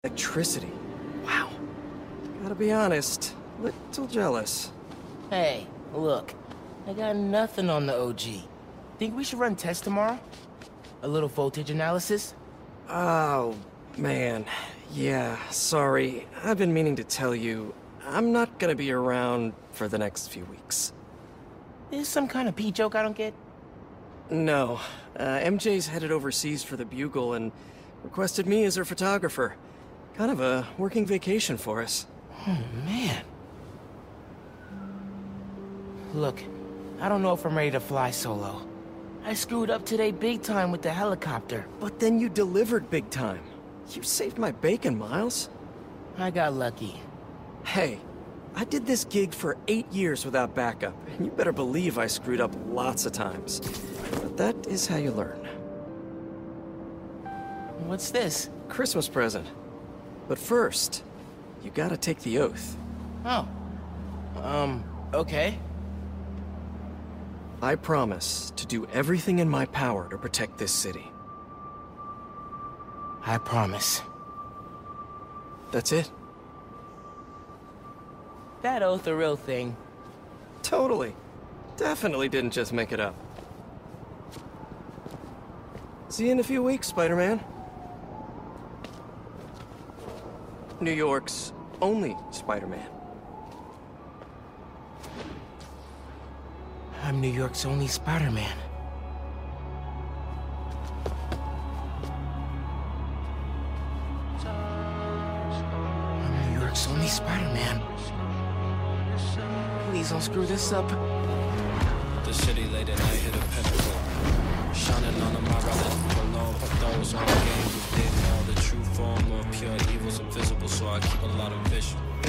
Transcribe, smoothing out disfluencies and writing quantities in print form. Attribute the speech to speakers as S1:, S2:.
S1: Electricity. Wow. Gotta be honest, little jealous.
S2: Hey, look. I got nothing on the OG. Think we should run tests tomorrow? A little voltage analysis?
S1: Oh, man. Yeah, sorry. I've been meaning to tell you, I'm not gonna be around for the next few weeks.
S2: Is some kind of pee joke I don't get?
S1: No. MJ's headed overseas for the Bugle and requested me as her photographer. Kind of a working vacation for us.
S2: Oh, man. Look, I don't know if I'm ready to fly solo. I screwed up today big time with the helicopter.
S1: But then you delivered big time. You saved my bacon, Miles.
S2: I got lucky.
S1: Hey, I did this gig for 8 years without backup, and you better believe I screwed up lots of times. But that is how you learn.
S2: What's this?
S1: Christmas present. But first, you gotta take the oath.
S2: Oh. Okay.
S1: I promise to do everything in my power to protect this city.
S2: I promise.
S1: That's it?
S2: That oath a real thing.
S1: Totally. Definitely didn't just make it up. See you in a few weeks, Spider-Man. New York's only Spider-Man.
S2: I'm New York's only Spider-Man. I'm New York's only Spider-Man. Please don't screw this up.
S3: The city late at night hit a pinnacle. Shining on my relic alone, but those on the game who didn't know the true form of pure evil's invisible, so I keep a lot of vision.